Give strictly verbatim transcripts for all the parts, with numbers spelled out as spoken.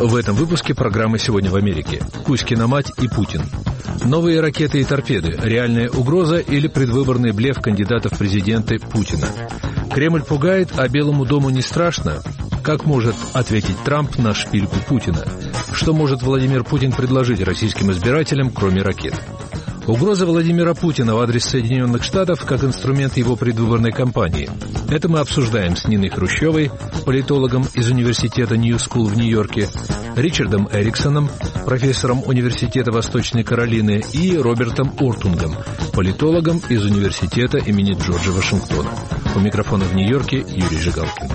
В этом выпуске программы «Сегодня в Америке». Кузькина мать и Путин. Новые ракеты и торпеды. Реальная угроза или предвыборный блеф кандидата в президенты Путина. Кремль пугает, а Белому дому не страшно. Как может ответить Трамп на шпильку Путина? Что может Владимир Путин предложить российским избирателям, кроме ракет? Угроза Владимира Путина в адрес Соединенных Штатов как инструмент его предвыборной кампании. Это мы обсуждаем с Ниной Хрущевой, политологом из университета Нью-Скул в Нью-Йорке, Ричардом Эриксоном, профессором университета Восточной Каролины, и Робертом Ортунгом, политологом из университета имени Джорджа Вашингтона. У микрофона в Нью-Йорке Юрий Жигалкин.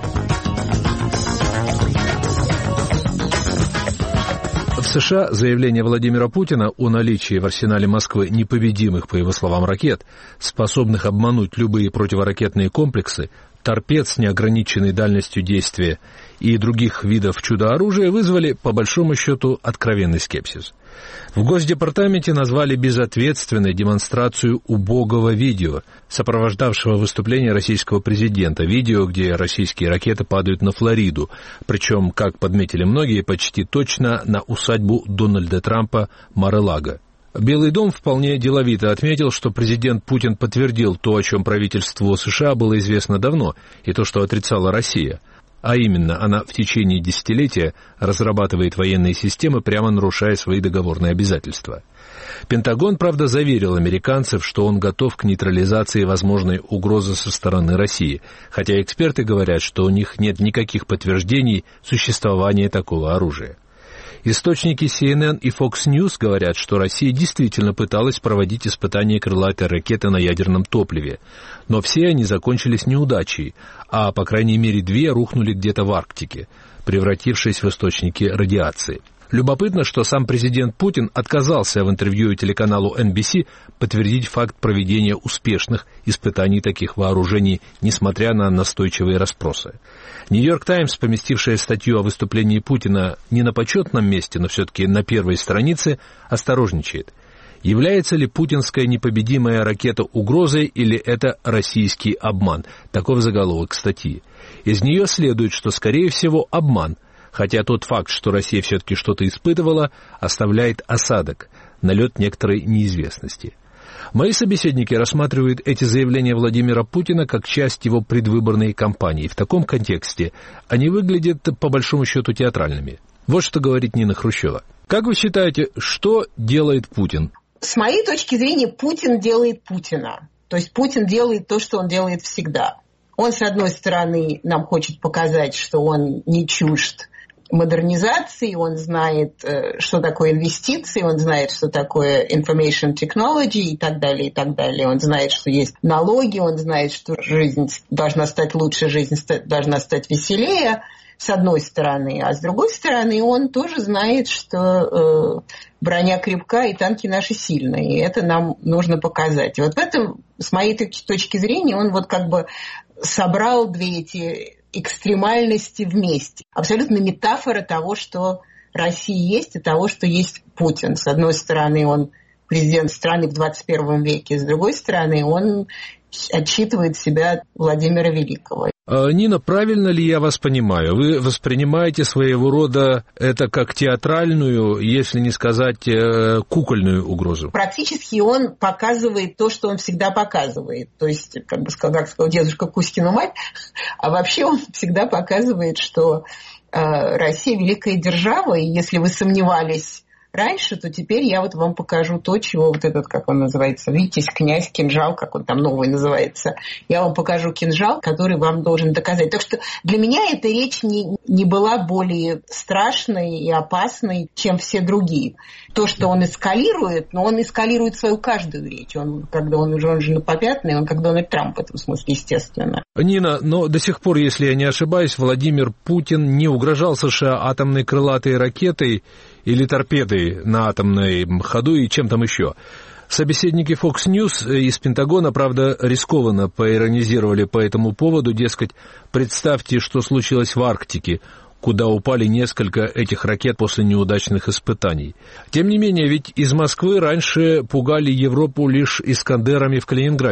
В США заявление Владимира Путина о наличии в арсенале Москвы непобедимых, по его словам, ракет, способных обмануть любые противоракетные комплексы, торпед с неограниченной дальностью действия и других видов чудо-оружия, вызвали, по большому счету, откровенный скепсис. В Госдепартаменте назвали безответственной демонстрацию убогого видео, сопровождавшего выступление российского президента. Видео, где российские ракеты падают на Флориду, причем, как подметили многие, почти точно на усадьбу Дональда Трампа Мар-э-Лаго. Белый дом вполне деловито отметил, что президент Путин подтвердил то, о чем правительству США было известно давно, и то, что отрицала Россия. А именно, она в течение десятилетия разрабатывает военные системы, прямо нарушая свои договорные обязательства. Пентагон, правда, заверил американцев, что он готов к нейтрализации возможной угрозы со стороны России, хотя эксперты говорят, что у них нет никаких подтверждений существования такого оружия. Источники си эн эн и Fox News говорят, что Россия действительно пыталась проводить испытания крылатой ракеты на ядерном топливе, но все они закончились неудачей, а по крайней мере две рухнули где-то в Арктике, превратившись в источники радиации. Любопытно, что сам президент Путин отказался в интервью телеканалу эн би си подтвердить факт проведения успешных испытаний таких вооружений, несмотря на настойчивые расспросы. «Нью-Йорк Таймс», поместившая статью о выступлении Путина не на почетном месте, но все-таки на первой странице, осторожничает. Является ли путинская непобедимая ракета угрозой или это российский обман? Таков заголовок статьи. Из нее следует, что, скорее всего, обман, хотя тот факт, что Россия все-таки что-то испытывала, оставляет осадок, налет некоторой неизвестности. Мои собеседники рассматривают эти заявления Владимира Путина как часть его предвыборной кампании. В таком контексте они выглядят, по большому счету, театральными. Вот что говорит Нина Хрущева. Как вы считаете, что делает Путин? С моей точки зрения, Путин делает Путина. То есть Путин делает то, что он делает всегда. Он, с одной стороны, нам хочет показать, что он не чужд модернизации, он знает, что такое инвестиции, он знает, что такое information technology и так далее, и так далее. Он знает, что есть налоги, он знает, что жизнь должна стать лучше, жизнь должна стать веселее, с одной стороны. А с другой стороны, он тоже знает, что э, броня крепка и танки наши сильные. И это нам нужно показать. И вот в этом, с моей точки зрения, он вот как бы собрал две эти экстремальности вместе. Абсолютно метафора того, что Россия есть, и того, что есть Путин. С одной стороны, он президент страны в двадцать первом веке, с другой стороны, он отчитывает себя Владимира Великого. Нина, правильно ли я вас понимаю? Вы воспринимаете своего рода это как театральную, если не сказать кукольную угрозу? Практически он показывает то, что он всегда показывает. То есть, как бы сказал, как сказал дедушка Кузькину мать, а вообще он всегда показывает, что э, Россия великая держава, и если вы сомневались раньше, то теперь я вот вам покажу то, чего вот этот, как он называется, витязь, князь, кинжал, как он там новый называется. Я вам покажу кинжал, который вам должен доказать. Так что для меня эта речь не, не была более страшной и опасной, чем все другие. То, что он эскалирует, но он эскалирует свою каждую речь. Он, когда он уже, он же на попятный, он как Дональд Трамп в этом смысле, естественно. Нина, но до сих пор, если я не ошибаюсь, Владимир Путин не угрожал США атомной крылатой ракетой или торпедой на атомном ходу и чем там еще. Собеседники Fox News из Пентагона, правда, рискованно поиронизировали по этому поводу, дескать, представьте, что случилось в Арктике, куда упали несколько этих ракет после неудачных испытаний. Тем не менее, ведь из Москвы раньше пугали Европу лишь «Искандерами» в Калининграде.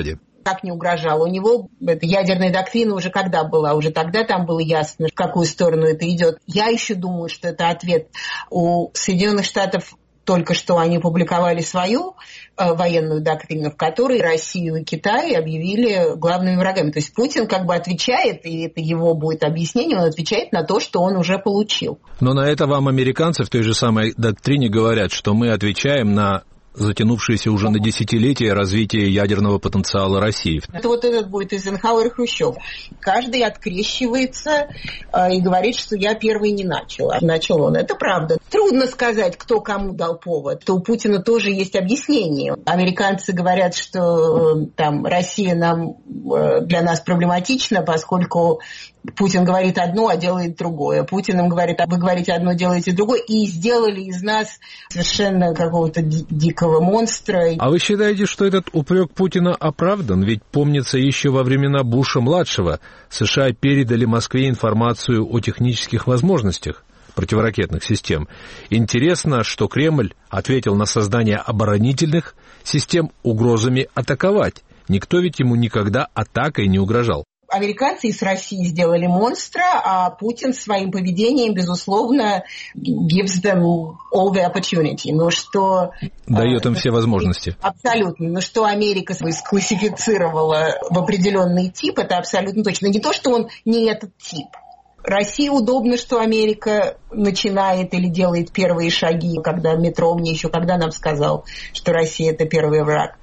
как не угрожал. У него эта ядерная доктрина уже когда была? Уже тогда там было ясно, в какую сторону это идет. Я еще думаю, что это ответ. У Соединенных Штатов только что они публиковали свою э, военную доктрину, в которой Россию и Китай объявили главными врагами. То есть Путин как бы отвечает, и это его будет объяснение, он отвечает на то, что он уже получил. Но на это вам американцы в той же самой доктрине говорят, что мы отвечаем на затянувшееся уже на десятилетия развитие ядерного потенциала России. Это вот этот будет Эйзенхауэр и Хрущев. Каждый открещивается э, и говорит, что я первый не начал. А начал он. Это правда. Трудно сказать, кто кому дал повод. То у Путина тоже есть объяснение. Американцы говорят, что э, там Россия нам, э, для нас проблематична, поскольку Путин говорит одно, а делает другое. Путин им говорит, а вы говорите одно, делаете другое. И сделали из нас совершенно какого-то дикого монстра. А вы считаете, что этот упрек Путина оправдан? Ведь, помнится, еще во времена Буша-младшего США передали Москве информацию о технических возможностях противоракетных систем. Интересно, что Кремль ответил на создание оборонительных систем угрозами атаковать. Никто ведь ему никогда атакой не угрожал. Американцы из России сделали монстра, а Путин своим поведением, безусловно, gives them all the opportunity. Но что... Дает им все возможности. Абсолютно. Но что Америка склассифицировала в определенный тип, это абсолютно точно. Не то, что он не этот тип. России удобно, что Америка начинает или делает первые шаги, когда метро мне еще когда нам сказал, что Россия – это первый враг.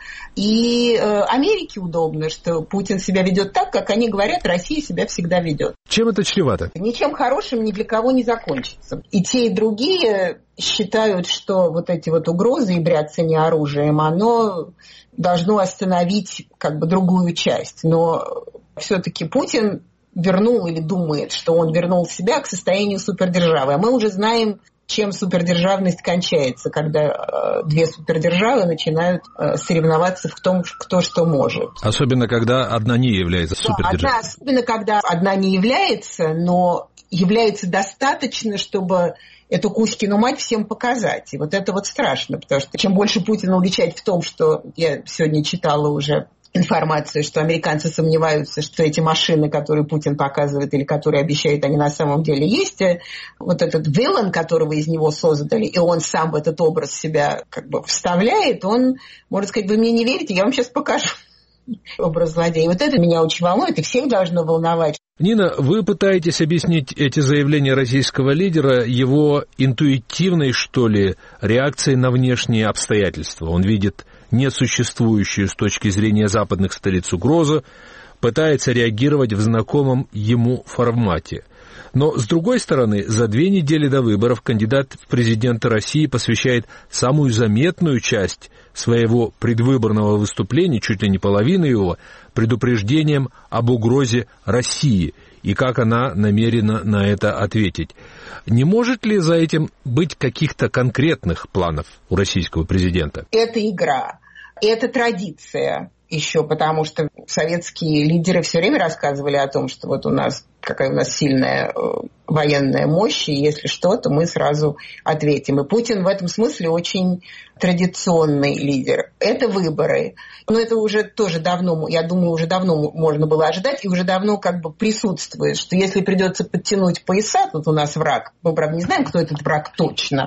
И э, Америке удобно, что Путин себя ведет так, как они говорят, Россия себя всегда ведет. Чем это чревато? Ничем хорошим ни для кого не закончится. И те, и другие считают, что вот эти вот угрозы и бряцание оружием, оно должно остановить как бы другую часть. Но все-таки Путин вернул или думает, что он вернул себя к состоянию супердержавы. А мы уже знаем, чем супердержавность кончается, когда э, две супердержавы начинают э, соревноваться в том, кто что может. Особенно, когда одна не является да, супердержавой. Одна, особенно, когда одна не является, но является достаточно, чтобы эту Кузькину мать всем показать. И вот это вот страшно, потому что чем больше Путина уличать в том, что я сегодня читала уже информацию, что американцы сомневаются, что эти машины, которые Путин показывает или которые обещает, они на самом деле есть. Вот этот виллан, которого из него создали, и он сам в этот образ себя как бы вставляет, он может сказать, вы мне не верите, я вам сейчас покажу образ злодея. Вот это меня очень волнует, и всех должно волновать. Нина, вы пытаетесь объяснить эти заявления российского лидера его интуитивной, что ли, реакцией на внешние обстоятельства. Он видит несуществующую с точки зрения западных столиц угрозу, пытается реагировать в знакомом ему формате. Но, с другой стороны, за две недели до выборов кандидат в президенты России посвящает самую заметную часть своего предвыборного выступления, чуть ли не половину его, предупреждением об угрозе России и как она намерена на это ответить. Не может ли за этим быть каких-то конкретных планов у российского президента? Это игра, это традиция еще, потому что советские лидеры все время рассказывали о том, что вот у нас какая у нас сильная военная мощь, и если что, то мы сразу ответим. И Путин в этом смысле очень традиционный лидер. Это выборы. Но это уже тоже давно, я думаю, уже давно можно было ожидать, и уже давно как бы присутствует, что если придется подтянуть пояса, тут у нас враг, мы, правда, не знаем, кто этот враг точно,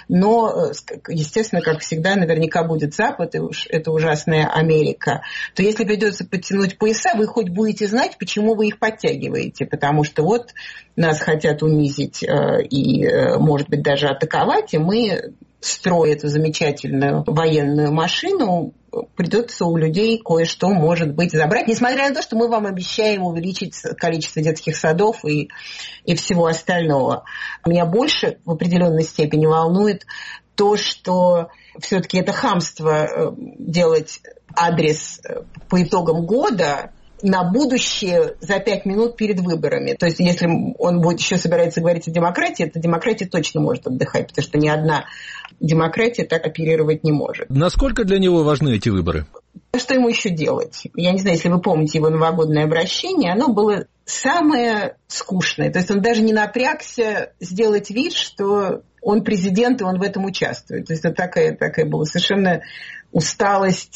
но, естественно, как всегда, наверняка будет Запад, и уж это ужасная Америка, то если придется подтянуть пояса, вы хоть будете знать, почему вы их подтягиваете, потому что вот нас хотят унизить э, и, э, может быть, даже атаковать, и мы, строя эту замечательную военную машину, придется у людей кое-что, может быть, забрать, несмотря на то, что мы вам обещаем увеличить количество детских садов и, и всего остального. Меня больше в определенной степени волнует то, что все-таки это хамство делать адрес по итогам года на будущее за пять минут перед выборами. То есть если он будет еще собирается говорить о демократии, то демократия точно может отдыхать, потому что ни одна демократия так оперировать не может. Насколько для него важны эти выборы? Что ему еще делать? Я не знаю, если вы помните его новогоднее обращение, оно было самое скучное. То есть он даже не напрягся сделать вид, что он президент, и он в этом участвует. То есть это такая, такая была совершенно усталость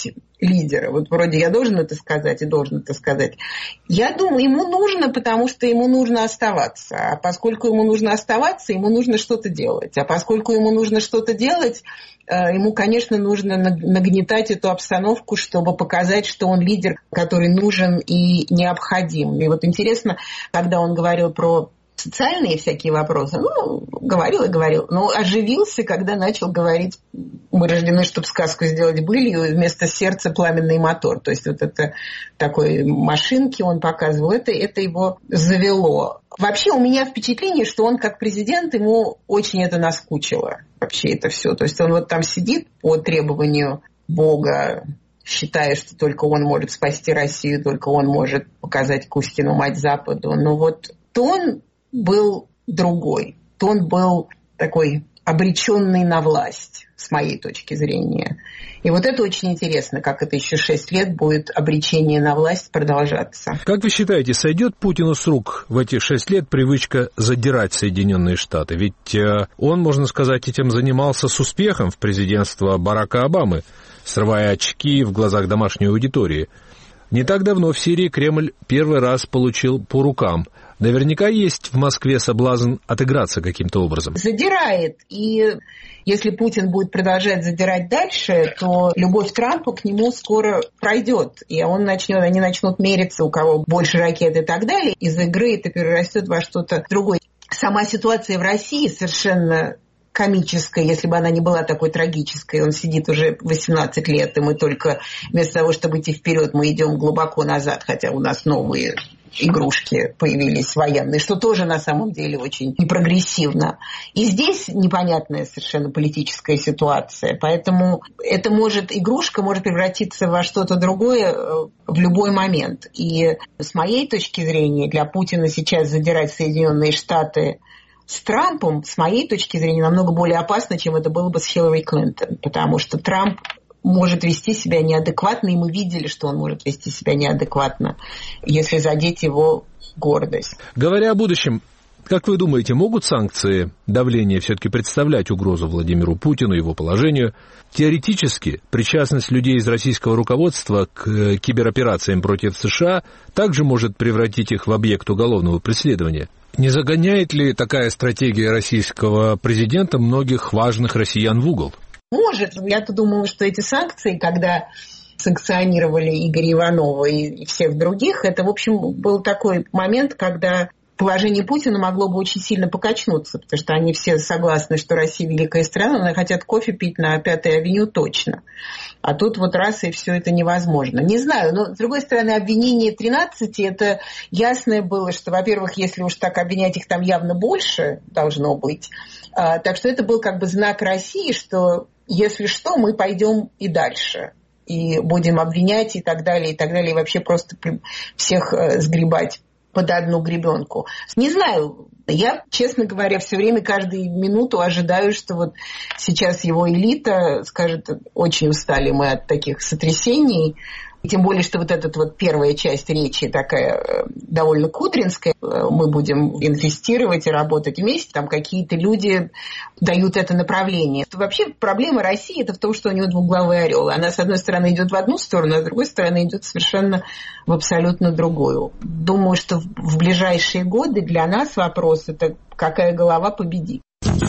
лидера. Вот вроде я должен это сказать и должен это сказать. Я думаю, ему нужно, потому что ему нужно оставаться. А поскольку ему нужно оставаться, ему нужно что-то делать. А поскольку ему нужно что-то делать, ему, конечно, нужно нагнетать эту обстановку, чтобы показать, что он лидер, который нужен и необходим. И вот интересно, когда он говорил про социальные всякие вопросы, ну, говорил и говорил, но оживился, когда начал говорить: мы рождены, чтобы сказку сделать былью, и вместо сердца пламенный мотор. То есть вот это такой машинки он показывал, это, это его завело. Вообще у меня впечатление, что он как президент, ему очень это наскучило, вообще это все. То есть он вот там сидит по требованию Бога, считая, что только он может спасти Россию, только он может показать Кузькину мать Западу. Но вот тон был другой. Тон был такой обреченный на власть, с моей точки зрения. И вот это очень интересно, как это еще шесть лет будет обречение на власть продолжаться. Как вы считаете, сойдет Путину с рук в эти шесть лет привычка задирать Соединенные Штаты? Ведь э, он, можно сказать, этим занимался с успехом в президентство Барака Обамы, срывая очки в глазах домашней аудитории. Не так давно в Сирии Кремль первый раз получил по рукам. Наверняка есть в Москве соблазн отыграться каким-то образом. Задирает. И если Путин будет продолжать задирать дальше, то любовь Трампа к нему скоро пройдет. И он начнет, они начнут мериться, у кого больше ракет и так далее. Из игры это перерастет во что-то другое. Сама ситуация в России совершенно комическая, если бы она не была такой трагической. Он сидит уже восемнадцать лет, и мы только вместо того, чтобы идти вперед, мы идем глубоко назад, хотя у нас новые игрушки появились военные, что тоже на самом деле очень непрогрессивно. И здесь непонятная совершенно политическая ситуация, поэтому это может, игрушка может превратиться во что-то другое в любой момент. И с моей точки зрения, для Путина сейчас задирать Соединенные Штаты с Трампом, с моей точки зрения, намного более опасно, чем это было бы с Хиллари Клинтон, потому что Трамп может вести себя неадекватно, и мы видели, что он может вести себя неадекватно, если задеть его гордость. Говоря о будущем, как вы думаете, могут санкции давления все-таки представлять угрозу Владимиру Путину, его положению? Теоретически, причастность людей из российского руководства к кибероперациям против США также может превратить их в объект уголовного преследования. Не загоняет ли такая стратегия российского президента многих важных россиян в угол? Может. Я-то думала, что эти санкции, когда санкционировали Игоря Иванова и всех других, это, в общем, был такой момент, когда положение Путина могло бы очень сильно покачнуться, потому что они все согласны, что Россия великая страна, но хотят кофе пить на Пятой авеню точно. А тут вот раз и все это невозможно. Не знаю, но с другой стороны, обвинение тринадцати, это ясное было, что, во-первых, если уж так обвинять их там явно больше должно быть. А, так что это был как бы знак России, что если что, мы пойдем и дальше. И будем обвинять и так далее, и так далее, и вообще просто всех сгребать под одну гребенку. Не знаю, я, честно говоря, все время, каждую минуту ожидаю, что вот сейчас его элита скажет: очень устали мы от таких сотрясений. Тем более, что вот эта вот первая часть речи такая довольно кудринская. Мы будем инвестировать и работать вместе. Там какие-то люди дают это направление. Вообще проблема России – это в том, что у нее двуглавый орел. Она, с одной стороны, идет в одну сторону, а с другой стороны, идет совершенно в абсолютно другую. Думаю, что в ближайшие годы для нас вопрос – это какая голова победит.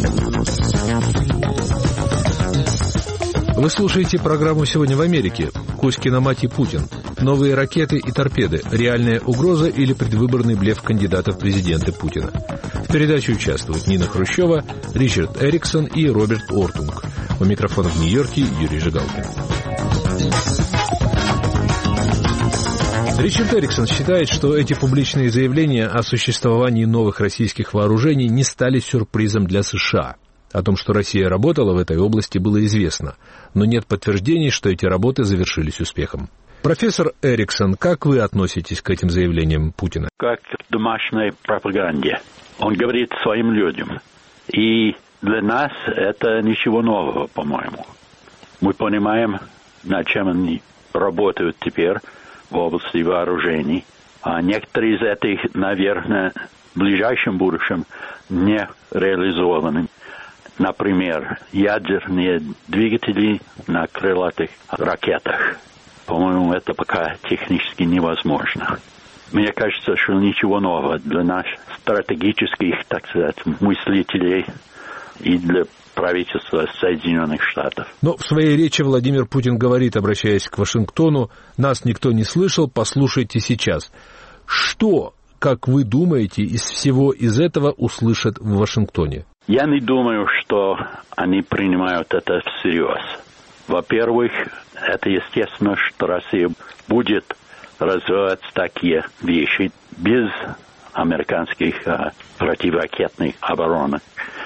Вы слушаете программу «Сегодня в Америке». Кузькина мать и Путин. Новые ракеты и торпеды. Реальная угроза или предвыборный блеф кандидата в президенты Путина. В передаче участвуют Нина Хрущева, Ричард Эриксон и Роберт Ортунг. У микрофона в Нью-Йорке Юрий Жигалкин. Ричард Эриксон считает, что эти публичные заявления о существовании новых российских вооружений не стали сюрпризом для США. О том, что Россия работала в этой области, было известно, но нет подтверждений, что эти работы завершились успехом. Профессор Эриксон, как вы относитесь к этим заявлениям Путина? Как к домашней пропаганде. Он говорит своим людям. И для нас это ничего нового, по-моему. Мы понимаем, над чем они работают теперь в области вооружений. А некоторые из этих, наверное, в ближайшем будущем не реализованы. Например, ядерные двигатели на крылатых ракетах. по-моему, это пока технически невозможно. Мне кажется, что ничего нового для наших стратегических, так сказать, мыслителей и для правительства Соединенных Штатов. Но в своей речи Владимир Путин говорит, обращаясь к Вашингтону: «Нас никто не слышал, послушайте сейчас». Что, как вы думаете, из всего из этого услышат в Вашингтоне? Я не думаю, что они принимают это всерьез. Во-первых, это естественно, что Россия будет развивать такие вещи без американских а, противоракетной обороны.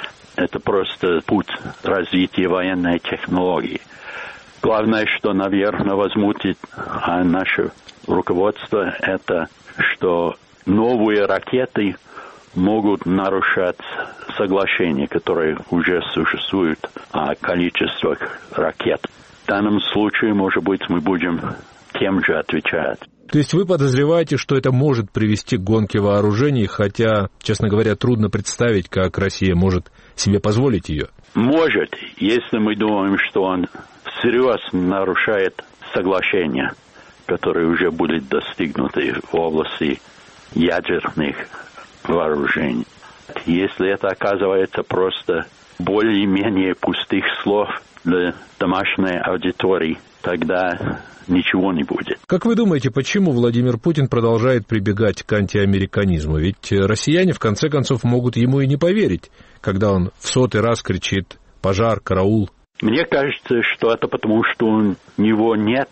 Это просто путь развития военной технологии. Главное, что, наверное, возмутит а, наше руководство, это что новые ракеты могут нарушать соглашения, которые уже существуют о количествах ракет. В данном случае, может быть, мы будем тем же отвечать. То есть вы подозреваете, что это может привести к гонке вооружений, хотя, честно говоря, трудно представить, как Россия может себе позволить ее? Может, если мы думаем, что он всерьез нарушает соглашения, которые уже были достигнуты в области ядерных вооружений. Если это оказывается просто более-менее пустых слов для домашней аудитории, тогда ничего не будет. Как вы думаете, почему Владимир Путин продолжает прибегать к антиамериканизму? Ведь россияне, в конце концов, могут ему и не поверить, когда он в сотый раз кричит «пожар, караул». Мне кажется, что это потому, что у него нет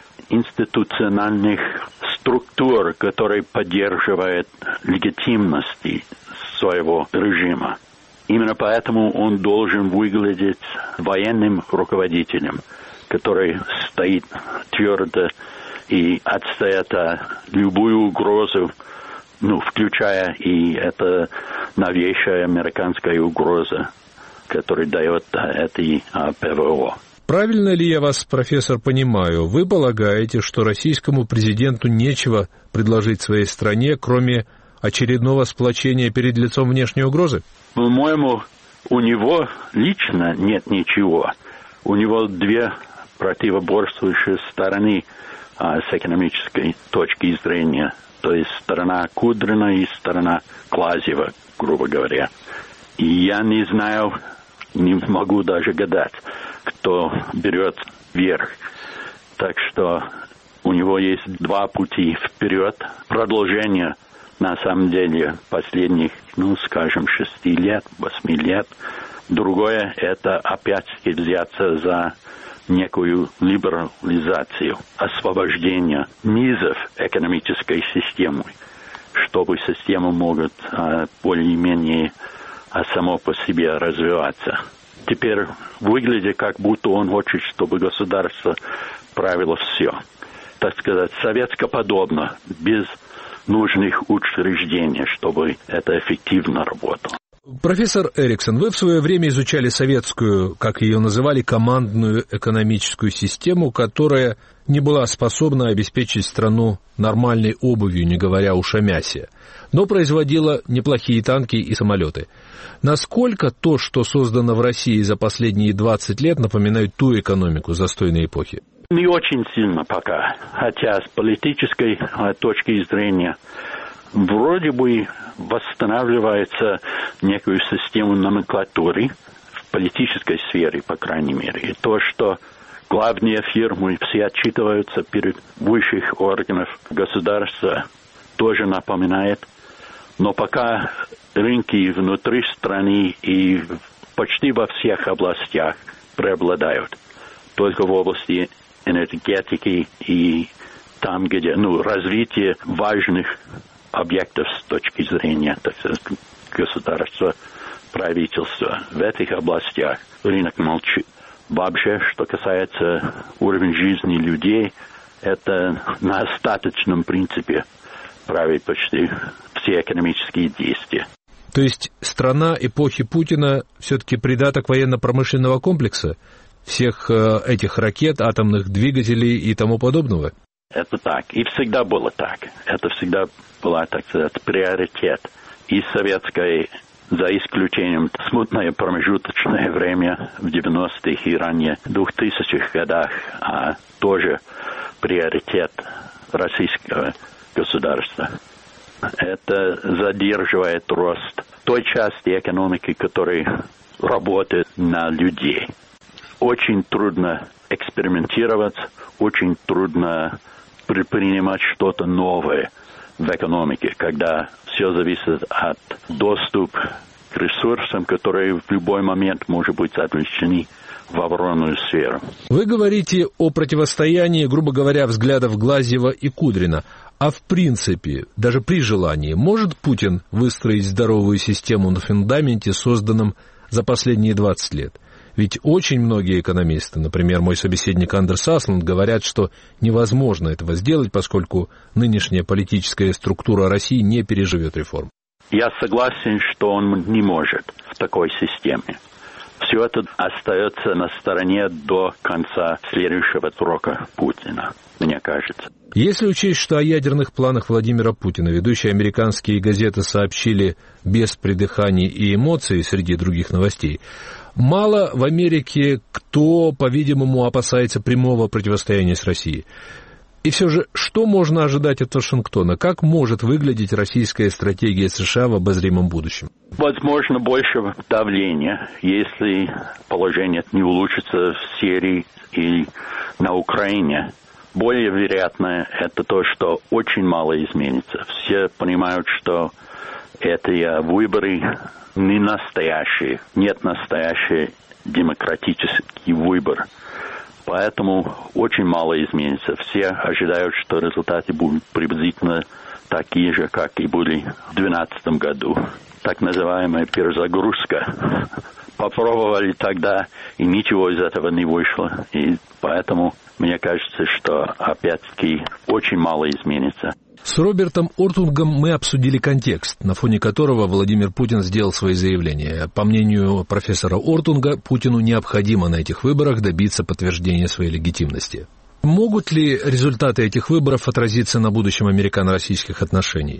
институциональных структур, которые поддерживают легитимность своего режима. Именно поэтому он должен выглядеть военным руководителем, который стоит твердо и отстоит любую угрозу, ну, включая и это новейшая американская угроза, которая дает этой ПВО. Правильно ли я вас, профессор, понимаю? Вы полагаете, что российскому президенту нечего предложить своей стране, кроме очередного сплочения перед лицом внешней угрозы? По-моему, у него лично нет ничего. У него две противоборствующие стороны а, с экономической точки зрения. То есть сторона Кудрина и сторона Глазьева, грубо говоря. И я не знаю, не могу даже гадать, кто берет верх. Так что у него есть два пути вперед. Продолжение, на самом деле, последних, ну, скажем, шести лет, восьми лет. Другое – это опять-таки взяться за некую либерализацию, освобождение низов экономической системы, чтобы система могла а, более-менее а, само по себе развиваться. Теперь выглядит, как будто он хочет, чтобы государство правило все. Так сказать, советскоподобно, без нужных учреждений, чтобы это эффективно работало. Профессор Эриксон, вы в свое время изучали советскую, как ее называли, командную экономическую систему, которая не была способна обеспечить страну нормальной обувью, не говоря уж о мясе, но производила неплохие танки и самолеты. Насколько то, что создано в России за последние двадцать лет, напоминает ту экономику застойной эпохи? Не очень сильно пока, хотя с политической точки зрения вроде бы восстанавливается некую систему номенклатуры в политической сфере, по крайней мере. И то, что главные фирмы все отчитываются перед высших органов государства, тоже напоминает. Но пока рынки внутри страны и почти во всех областях преобладают. Только в области энергетики и там, где, ну, развитие важных объектов с точки зрения, так сказать, государства, правительства. В этих областях рынок молчит. Вообще, что касается уровня жизни людей, это на остаточном принципе правит почти все экономические действия. То есть страна эпохи Путина все-таки придаток военно-промышленного комплекса? Всех э, этих ракет, атомных двигателей и тому подобного? Это так. И всегда было так. Это всегда была, так сказать, приоритет. И советской, за исключением смутное промежуточное время в девяностых и ранее двухтысячных годах, а тоже приоритет российского государства. Это задерживает рост той части экономики, которая работает на людей. Очень трудно экспериментировать, очень трудно предпринимать что-то новое в экономике, когда все зависит от доступа к ресурсам, которые в любой момент могут быть отвлечены в оборонную сферу. Вы говорите о противостоянии, грубо говоря, взглядов Глазьева и Кудрина. А в принципе, даже при желании, может Путин выстроить здоровую систему на фундаменте, созданном за последние двадцать лет? Ведь очень многие экономисты, например, мой собеседник Андерс Асланд, говорят, что невозможно этого сделать, поскольку нынешняя политическая структура России не переживет реформ. Я согласен, что он не может в такой системе. Все это остается на стороне до конца следующего срока Путина, мне кажется. Если учесть, что о ядерных планах Владимира Путина ведущие американские газеты сообщили без придыханий и эмоций среди других новостей, мало в Америке кто, по-видимому, опасается прямого противостояния с Россией. И все же, что можно ожидать от Вашингтона? Как может выглядеть российская стратегия США в обозримом будущем? Возможно, больше давления, если положение не улучшится в Сирии и на Украине. Более вероятно, это то, что очень мало изменится. Все понимают, что эти выборы не настоящие, нет настоящий демократический выбор. Поэтому очень мало изменится. Все ожидают, что результаты будут приблизительно такие же, как и были в две тысячи двенадцатом году. Так называемая перезагрузка. Попробовали тогда, и ничего из этого не вышло. И поэтому мне кажется, что опять-таки очень мало изменится. С Робертом Ортунгом мы обсудили контекст, на фоне которого Владимир Путин сделал свои заявления. По мнению профессора Ортунга, Путину необходимо на этих выборах добиться подтверждения своей легитимности. Могут ли результаты этих выборов отразиться на будущем американо-российских отношений?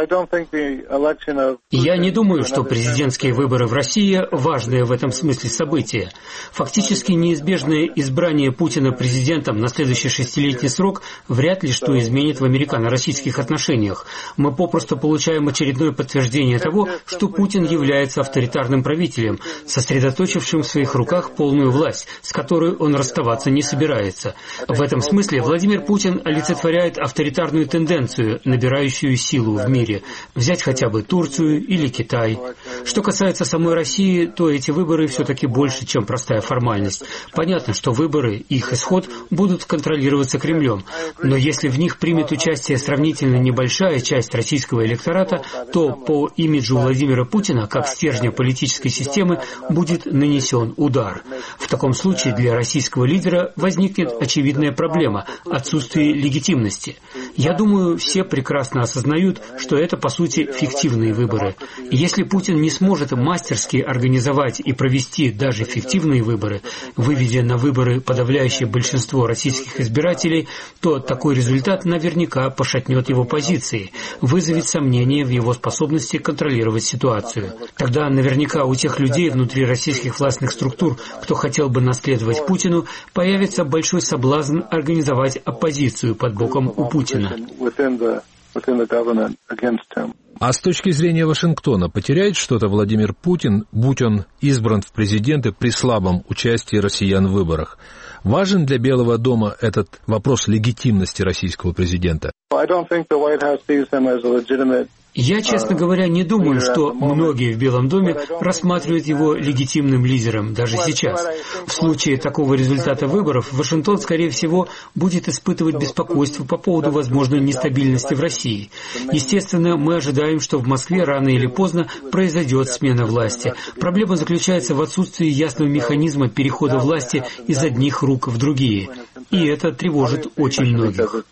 Я не думаю, что президентские выборы в России – важное в этом смысле событие. Фактически неизбежное избрание Путина президентом на следующий шестилетний срок вряд ли что изменит в американо-российских отношениях. Мы попросту получаем очередное подтверждение того, что Путин является авторитарным правителем, сосредоточившим в своих руках полную власть, с которой он расставаться не собирается. В этом В этом смысле Владимир Путин олицетворяет авторитарную тенденцию, набирающую силу в мире. Взять хотя бы Турцию или Китай. Что касается самой России, то эти выборы все-таки больше, чем простая формальность. Понятно, что выборы, их исход будут контролироваться Кремлем. Но если в них примет участие сравнительно небольшая часть российского электората, то по имиджу Владимира Путина, как стержня политической системы, будет нанесен удар. В таком случае для российского лидера возникнет очевидная проблема. Проблема – отсутствие легитимности. Я думаю, все прекрасно осознают, что это, по сути, фиктивные выборы. И если Путин не сможет мастерски организовать и провести даже фиктивные выборы, выведя на выборы подавляющее большинство российских избирателей, то такой результат наверняка пошатнет его позиции, вызовет сомнения в его способности контролировать ситуацию. Тогда наверняка у тех людей внутри российских властных структур, кто хотел бы наследовать Путину, появится большой соблазн организовать оппозицию под боком у Путина. А с точки зрения Вашингтона, потеряет что-то Владимир Путин, будь он избран в президенты при слабом участии россиян в выборах? Важен для Белого дома этот вопрос легитимности российского президента? Я, честно говоря, не думаю, что многие в Белом доме рассматривают его легитимным лидером даже сейчас. В случае такого результата выборов Вашингтон, скорее всего, будет испытывать беспокойство по поводу возможной нестабильности в России. Естественно, мы ожидаем, что в Москве рано или поздно произойдет смена власти. Проблема заключается в отсутствии ясного механизма перехода власти из одних рук в другие. И это тревожит очень многих.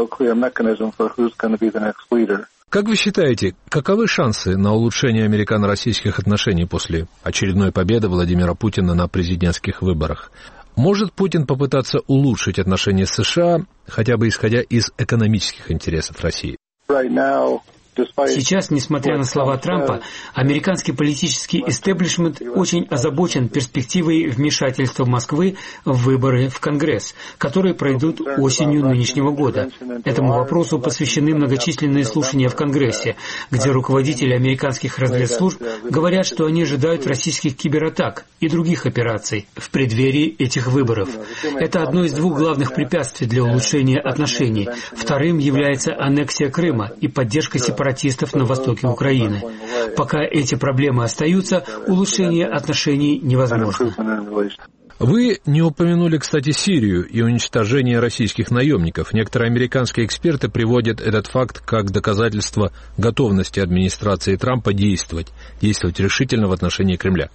Как вы считаете, каковы шансы на улучшение американо-российских отношений после очередной победы Владимира Путина на президентских выборах? Может Путин попытаться улучшить отношения с США, хотя бы исходя из экономических интересов России? Сейчас, несмотря на слова Трампа, американский политический истеблишмент очень озабочен перспективой вмешательства Москвы в выборы в Конгресс, которые пройдут осенью нынешнего года. Этому вопросу посвящены многочисленные слушания в Конгрессе, где руководители американских разведслужб говорят, что они ожидают российских кибератак и других операций в преддверии этих выборов. Это одно из двух главных препятствий для улучшения отношений. Вторым является аннексия Крыма и поддержка сепаратистов на востоке Украины. Пока эти проблемы остаются, улучшение отношений невозможно. Вы не упомянули, кстати, Сирию и уничтожение российских наемников. Некоторые американские эксперты приводят этот факт как доказательство готовности администрации Трампа действовать, действовать решительно в отношении Кремля.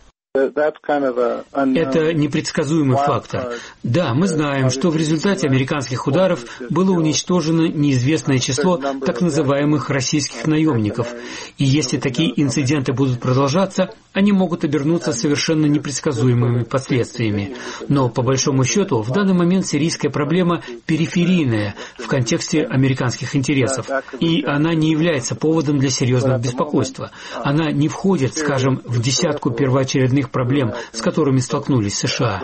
Это непредсказуемый фактор. Да, мы знаем, что в результате американских ударов было уничтожено неизвестное число так называемых российских наемников. И если такие инциденты будут продолжаться, они могут обернуться совершенно непредсказуемыми последствиями. Но, по большому счету, в данный момент сирийская проблема периферийная в контексте американских интересов. И она не является поводом для серьезного беспокойства. Она не входит, скажем, в десятку первоочередных проблем, с которыми столкнулись США.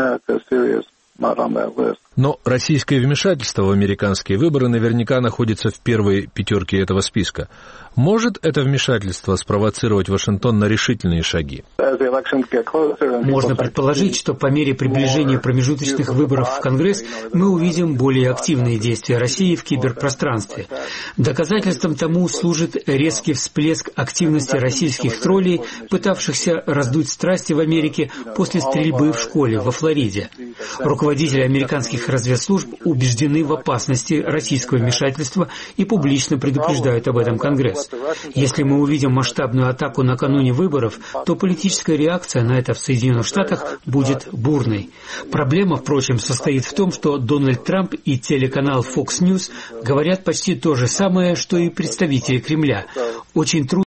Но российское вмешательство в американские выборы наверняка находится в первой пятерке этого списка. Может это вмешательство спровоцировать Вашингтон на решительные шаги? Можно предположить, что по мере приближения промежуточных выборов в Конгресс мы увидим более активные действия России в киберпространстве. Доказательством тому служит резкий всплеск активности российских троллей, пытавшихся раздуть страсти в Америке после стрельбы в школе во Флориде. Руководители американских разведслужб убеждены в опасности российского вмешательства и публично предупреждают об этом Конгресс. Если мы увидим масштабную атаку накануне выборов, то политическая реакция на это в Соединенных Штатах будет бурной. Проблема, впрочем, состоит в том, что Дональд Трамп и телеканал Fox News говорят почти то же самое, что и представители Кремля. Очень трудно